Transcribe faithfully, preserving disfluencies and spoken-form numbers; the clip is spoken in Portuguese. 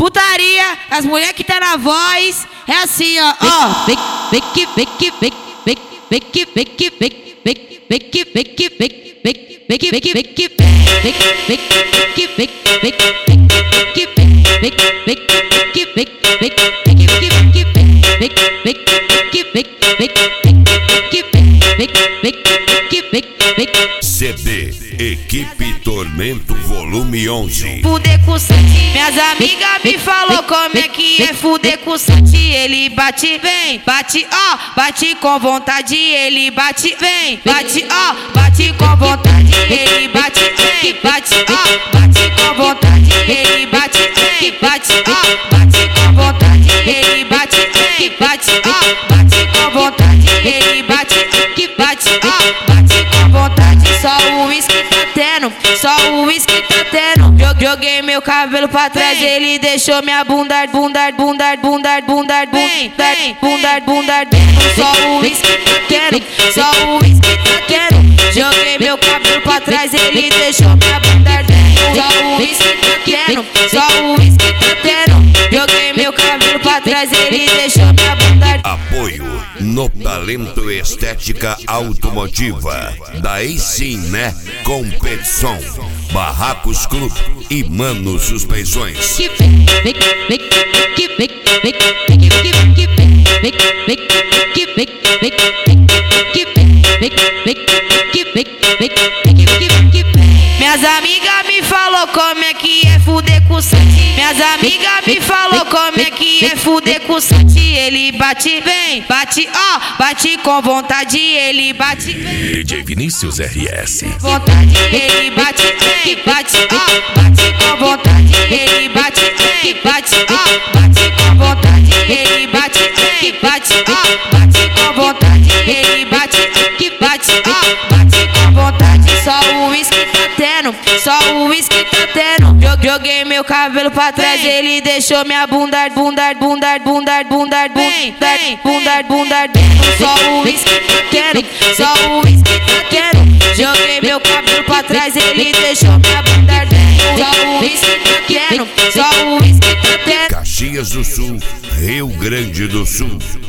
Putaria, as mulheres que tá na voz, é assim, ó, ó. Vem, vem que, vem que, vem, vem, vem que, vem que, vem, vem, vem que, vem que, vem, vem, vem que, vem que, vem que, vem, vem que, vem, vem que, vem, vem que, vem, vem que, vem, vem que, vem, vem que, vem, vem que, vem, vem que, C D Equipe Tormento Volume onze. Fuder com o sete. Minhas amigas me falou como é que é fuder com o sete. Ele bate, vem, bate, ó, bate com vontade. Ele bate, vem, bate, ó, bate com vontade. Ele bate, vem, bate, ó, bate com vontade. Ele bate, vem, bate, ó, bate com vontade. Ele bate, vem, bate, ó, bate com vontade. Ele bate, que bate, ó, bate com vontade. Só o uísque tá tendo, só o uísque tá tendo. Joguei meu cabelo pra trás, ele deixou minha bunda, bunda, bunda, bunda, bunda, bunda, bunda, bunda. Só o uísque tá tendo, só o uísque tá tendo. Joguei meu cabelo pra trás, ele deixou minha bunda. Só o uísque tá tendo, só o uísque tá tendo. Joguei meu cabelo pra trás, ele deixou minha bunda. Apoio no Talento Estética Automotiva. Daí sim, né? Competição, Barracos Clube e Mano Suspensões. que vem, vem, vem que, vem, vem que, vem que, vem, vem que, vem, vem que, vem, vem que, vem, vem que, vem. Minhas amigas me falou como é que é fuder com o sete. Minhas amigas me falou como é que é fuder com o sete. Ele bate, vem, bate, ó, bate com vontade. Ele bate, vem, D J Vinícius R S. vontade. Ele bate, vem, bate, ó, bate com vontade. Ele bate, vem, bate, ó, bate com vontade. Ele bate, vem, bate, ó, bate com vontade. Ele bate, que bate, ó, bate com vontade. Só o uísque tá tendo, só o uísque tá tendo. Joguei meu cabelo pra trás, ele deixou minha bunda, bunda, bunda, bunda, bunda, bunda, bunda, bunda. Só o uísque tá tendo, só o uísque tá tendo. Joguei meu cabelo pra trás, ele deixou minha bunda. Só o uísque tá tendo, só o uísque tá tendo. Caxias do Sul, Rio Grande do Sul.